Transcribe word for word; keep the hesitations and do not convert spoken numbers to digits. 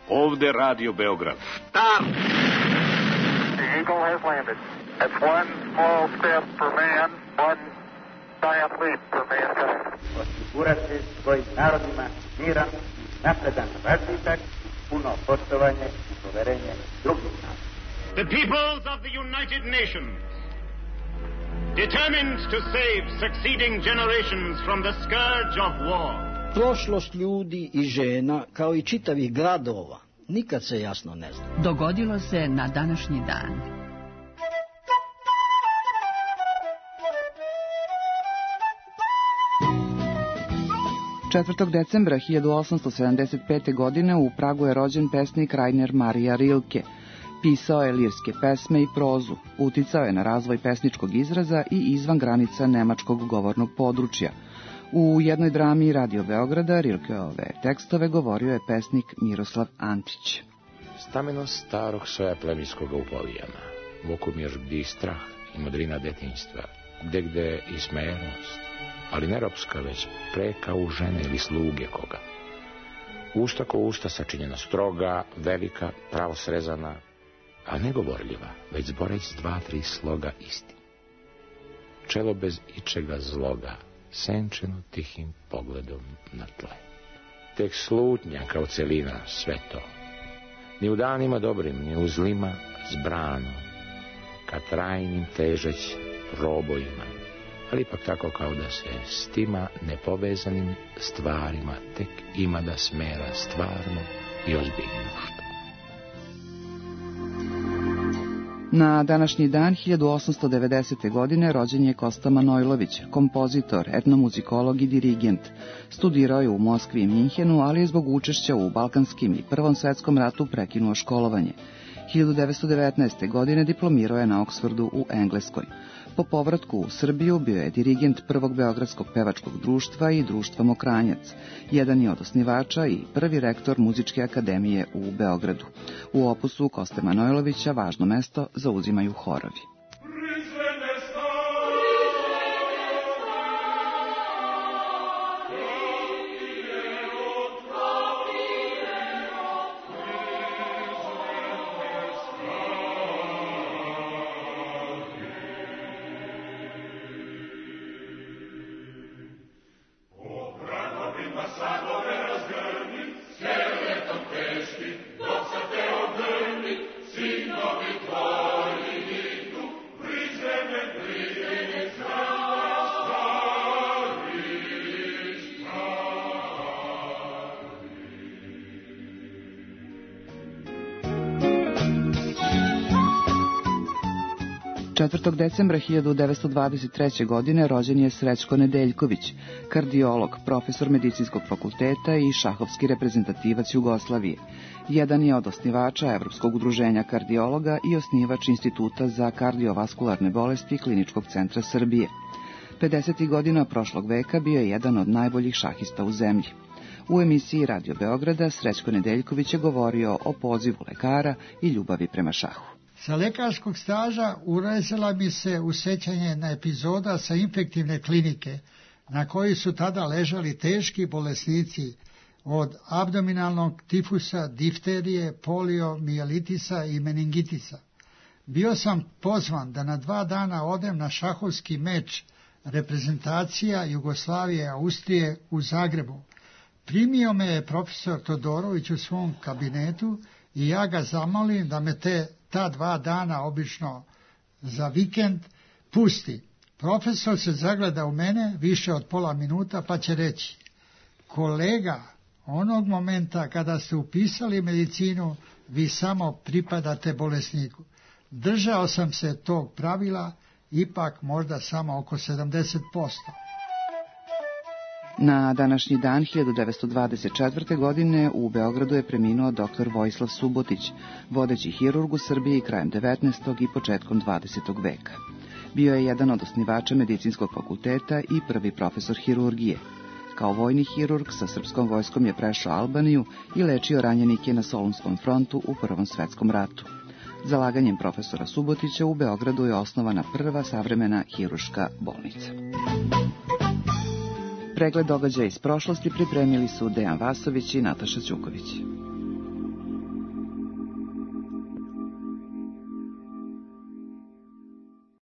Ovde Radio Beograd. Start! The Eagle has landed. That's one small step for man, one giant leap for mankind. Osigurati svojim narodima miran i napredan razvitak, puno poštovanje i poverenje drugih naroda. The peoples of the United Nations, determined to save succeeding generations from the scourge of war. Prošlost ljudi i žena, kao i čitavih gradova, nikad se jasno ne zna. Dogodilo se na današnji dan. četvrtog decembra hiljadu osamsto sedamdeset pete. godine u Pragu je rođen pesnik Rainer Maria Rilke. Pisao je lirske pesme i prozu, uticao je na razvoj pesničkog izraza i izvan granica nemačkog govornog područja. U jednoj drami Radio Beograda Rilkeove tekstove govorio je pesnik Miroslav Antić. Stamenost starog soja pleminskoga u povijama, Vukumir gdje strah i modrina detinjstva, gde gde i smerenost, ali ne ropska, već preka u žene ili sluge koga. Usta ko usta sačinjena stroga, velika, pravo srezana, a ne govorljiva, već zboreć dva, tri sloga isti. Čelo bez ičega zloga, senčeno tihim pogledom na tle. Tek slutnja kao celina, sve to. Ni u danima dobrim, ni u zlima zbrano, ka trajnim težeć probojima, ali ipak tako kao da se s tima nepovezanim stvarima tek ima da smera stvarno i ozbiljno što. Na današnji dan hiljadu osamsto devedesete. godine rođen je Kosta Manojlović, kompozitor, etnomuzikolog i dirigent. Studirao je u Moskvi i Minhenu, ali je zbog učešća u Balkanskim i Prvom svetskom ratu prekinuo školovanje. hiljadu devetsto devetnaeste. godine diplomirao je na Oksfordu u Engleskoj. Po povratku u Srbiju bio je dirigent Prvog beogradskog pevačkog društva i društva Mokranjac. Jedan je od osnivača i prvi rektor Muzičke akademije u Beogradu. U opusu Koste Manojlovića važno mesto zauzimaju horovi. četvrtog decembra hiljadu devetsto dvadeset treće. godine rođen je Srećko Nedeljković, kardiolog, profesor medicinskog fakulteta i šahovski reprezentativac Jugoslavije. Jedan je od osnivača Evropskog udruženja kardiologa i osnivač Instituta za kardiovaskularne bolesti Kliničkog centra Srbije. pedesetih godina prošlog veka bio je jedan od najboljih šahista u zemlji. U emisiji Radio Beograda Srećko Nedeljković je govorio o pozivu lekara i ljubavi prema šahu. Sa lekarskog staža urezala mi se u sećanje na epizoda sa infektivne klinike, na kojoj su tada ležali teški bolesnici od abdominalnog tifusa, difterije, poliomijelitisa i meningitisa. Bio sam pozvan da na dva dana odem na šahovski meč reprezentacija Jugoslavije Austrije u Zagrebu. Primio me je profesor Todorović u svom kabinetu i ja ga zamolim da me te ta dva dana, obično za vikend, pusti. Profesor se zagleda u mene više od pola minuta pa će reći: kolega, onog momenta kada ste upisali medicinu, vi samo pripadate bolesniku. Držao sam se tog pravila, ipak možda samo oko sedamdeset posto. Na današnji dan hiljadu devetsto dvadeset četvrte. godine u Beogradu je preminuo doktor Vojislav Subotić, vodeći hirurg u Srbiji krajem devetnaestog i početkom dvadesetog veka. Bio je jedan od osnivača medicinskog fakulteta i prvi profesor hirurgije. Kao vojni hirurg sa srpskom vojskom je prešao Albaniju i lečio ranjenike na Solunskom frontu u Prvom svetskom ratu. Zalaganjem profesora Subotića u Beogradu je osnovana prva savremena hirurška bolnica. Pregled događaja iz prošlosti pripremili su Dejan Vasović i Nataša Ćuković.